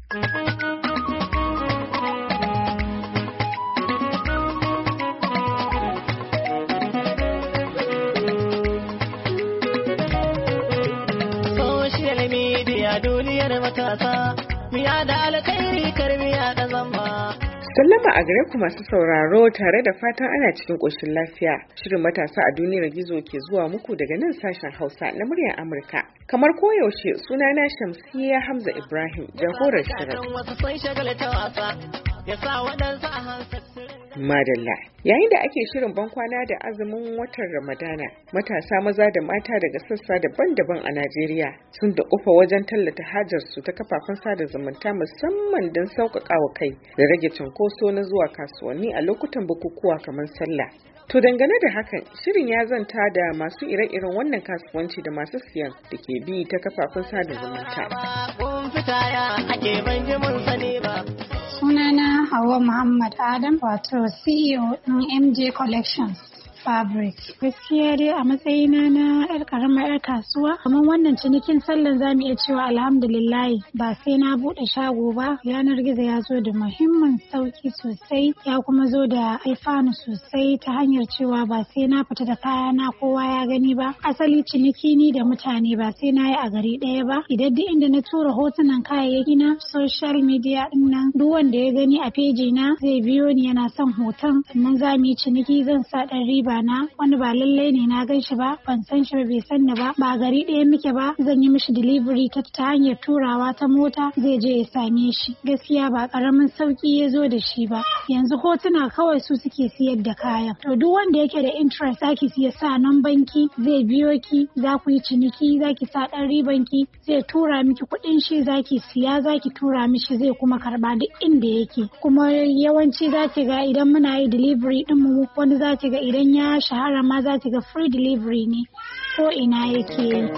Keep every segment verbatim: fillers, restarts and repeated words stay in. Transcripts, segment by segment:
Social media duniyar matasa, miya da alkhairi karmiya da zamba. Sallama a gare ku masu sauraro tare da fatan ana cikin ƙoshin lafiya. Shirin matasa a duniyar gizo ke zuwa muku daga nan sashen Hausa na muryar Amurka. Kamar koyaushe sunana Shamsiyya Hamza Ibrahim, jagorar shirin. Madalla. Yayin da ake shirin bankwana da azumin watan Ramadana, matasa maza da mata daga sassa daban-daban a Najeriya sun da ufa wajen tallata hajarsu ta kafafen sada zumunta musamman don sauƙaƙawa kai da rage cunkoso na zuwa kasuwanni a lokutan bukukuwa kamar sallah. To dangane da hakan, shirin ya zanta da masu ire-iren wannan kasuwanci da masu siyan da ke bi ta kafafen sada zumunta. Sunana Hauwa Muhammad Adam, wato C E O ɗin M J Collections Fabric. Gaskiya dai a matsayina na yar karamar yar kasuwa, kamar wannan cinikin sallan zamu iya cewa alhamdulillah ba sai na bude shago ba. Yanar gizo ya zo da muhimmin sauki sosai, ya kuma zo da alfanu sosai ta hanyar cewa ba sai na fita da kaya na kowa ya gani ba. Asali ciniki ni da mutane ba sai na yi a gari ɗaya ba. Idan duk inda na tura hotunan kayayyaki na social media din nan, duk wanda ya gani a peji na zai biyo ni yana son hoton, sannan za mu yi ciniki, zan sa ɗan riba na wani ba lallai ne na gan shi ba, ban san shi ba, bai san ni ba, ba gari ɗaya muke ba, zan yi mishi delivery ta ta hanyar turawa ta mota, zai je ya same shi. Gaskiya ba karamin sauki ya zo da shi ba. Yanzu hotuna kawai su suke siyar da kayan. To duk wanda yake da interest zaki siya sa nan banki, zai biyo ki, za ku yi ciniki, zaki sa ɗan riban ki, zai tura miki kuɗin shi, zaki siya, zaki tura mishi, zai kuma karba duk inda yake. Kuma yawanci zaki ga idan muna yi delivery din mu, wani zaki ga idan ya shahara ma za ga free delivery ne ko ina yake.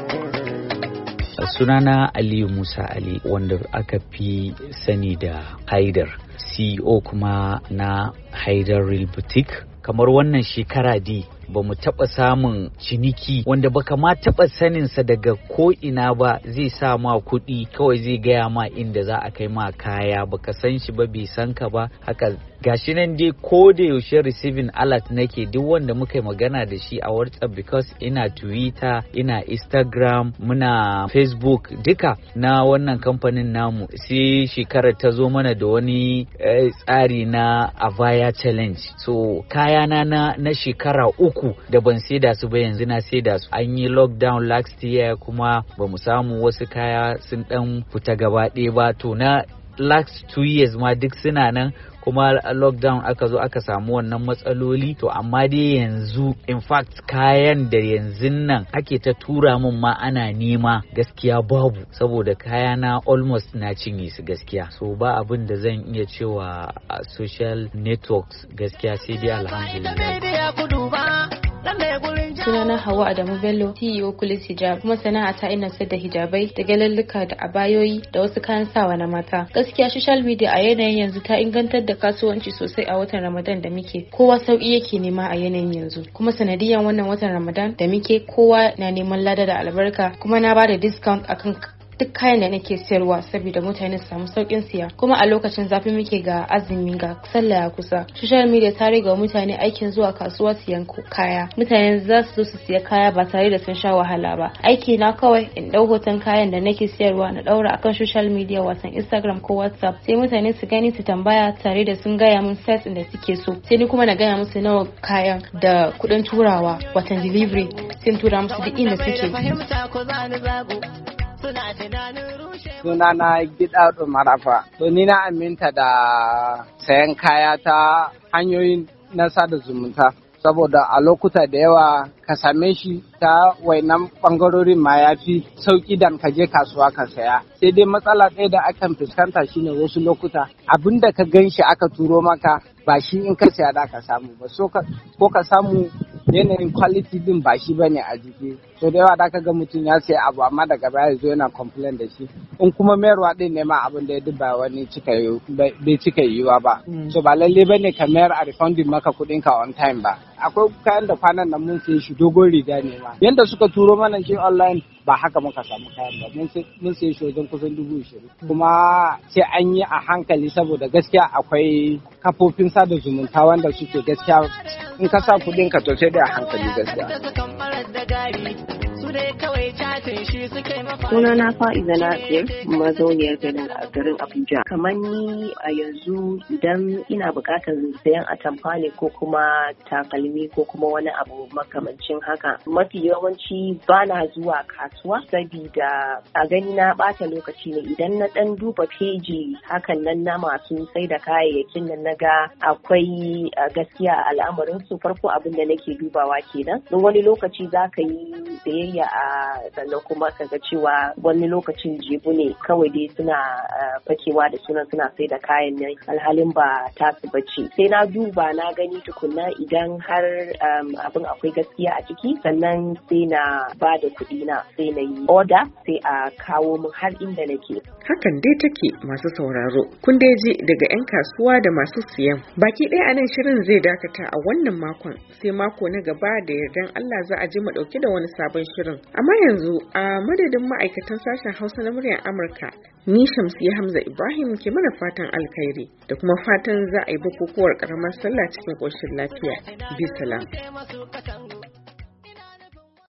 Sunana Aliyu Musa Ali, wanda aka fi sani da Haidar, C E O kuma na Haidar Real Boutique. Kamar wannan shekara di ba mu taɓa samun ciniki wanda baka ma taɓa saninsa daga ko ina ba, zai sa ma kuɗi kawai, zai gaya ma inda za a kai ma kaya, baka san shi ba, bai san ka ba. Haka gashi nan dai ko da yaushe receiving alert nake duk wanda muka yi magana da shi a WhatsApp, because ina Twitter, ina Instagram, muna Facebook duka na wannan kamfanin namu. Sai shekarar ta zo mana da wani eh, tsari na Avaya Challenge. So kayana na, na shekara uku da ban saida su ba, yanzu na saida su. An yi lockdown last year kuma ba mu samu, wasu kaya sun dan fita gaba ɗaya ba. To na last two years ma duk suna nan, kuma lockdown aka zo aka samu wannan matsaloli. To amma dai yanzu, in fact kayan da yanzu nan ake ta tura min ma ana nema, gaskiya babu, saboda kaya na almost na cinye su gaskiya. So ba abin da zan iya cewa a social networks gaskiya, sai dai alhamdulillah. Sunana Hawa Adamu Bello, C E O Kulis Hijab, kuma sana'ata ina sayar da hijabai da galalluka da abayoyi da wasu kayan sawa na mata. Gaskiya social media a yanayin yanzu ta ingantar da kasuwanci sosai a watan Ramadan da muke. Kowa sauki yake nema a yanayin yanzu. Kuma sanadiyan wannan watan Ramadan da muke, kowa na neman lada da albarka, kuma na bada discount akan duk kayan da nake sayarwa saboda mutane su samu saukin siya. Kuma a lokacin zafi muke ga azumi, ga sallah ya kusa. Social media ta rage wa mutane aikin zuwa kasuwa siyan kaya. Mutane za su zo su siya kaya ba tare da sun sha wahala ba. Aiki na kawai in dau hoton kayan da nake sayarwa na daura akan social media, wasan Instagram ko WhatsApp, sai mutane su gani su tambaya tare da sun gaya min size da suke so. Sai ni kuma na gaya musu nawa kayan da kuɗin turawa, watan delivery, sai tura musu duk inda suke. Suna na Gidado Marafa. To ni na aminta da sayan kaya ta hanyoyin na sada zumunta, saboda a lokuta da yawa ka same shi ta wainan bangarorin ma ya fi sauki dan ka je kasuwa ka saya. Sai dai matsala ɗaya da akan fuskanta shine wasu lokuta abinda ka gan shi aka turo maka ba shi in ka saya da ka samu ba, so ko ka samu yanayin quality din ba shi bane a jiki. So da yawa da ka ga mutum ya sai abu amma daga baya zo yana complain da shi. In kuma mayarwa din ne ma abin da ya duba wani cika bai cika yiwuwa ba. So ba lalle bane ka mayar a refunding maka kuɗin ka on time ba. Akwai kayan da kwanan nan mun sai shi dogon riga ne ma. Yanda suka turo mana shi online ba haka muka samu kayan ba. Mun sai shi wajen kusan dubu ishirin. Kuma sai an yi a hankali saboda gaskiya akwai kafofin sada zumunta wanda suke gaskiya in ka sa kuɗin ka to sai da hankali gaskiya. Sunana Fa'iza Nasir, mazauniyar garin garin Abuja. Kamar ni a yanzu idan ina buƙatar sayan atamfa ne ko kuma takalmi ko kuma wani abu makamancin haka, mafi yawanci bana zuwa kasuwa sabida a gani na ɓata lokaci ne. Idan na ɗan duba feji hakan nan na masu sai da kayayyakin nan naga akwai gaskiya a al'amarin su, farko abin da nake dubawa kenan. Don wani lokaci za ka yi sayayya a sannan kuma ka ga cewa wani lokacin jebu ne kawai dai suna fakewa da sunan suna sai da kayan nan alhalin ba tasu bace. Sai na duba na gani tukunna idan har abin akwai gaskiya a ciki, sannan sai na ba da kuɗi na sai na yi order sai a kawo min har inda nake. Hakan dai take masu sauraro. Kun dai ji daga 'yan kasuwa da masu siyan. Baki ɗaya anan shirin zai dakata a wannan makon, sai mako na gaba da yardan Allah za a ji mu ɗauki da wani sabon shirin. Amma yanzu a madadin ma'aikatan sashen Hausa na muryar Amurka, ni Shamsiyya Hamza Ibrahim ke mana fatan alkhairi da kuma fatan za a yi bukukuwar ƙaramar sallah cikin ƙoshin lafiya. Bisalam.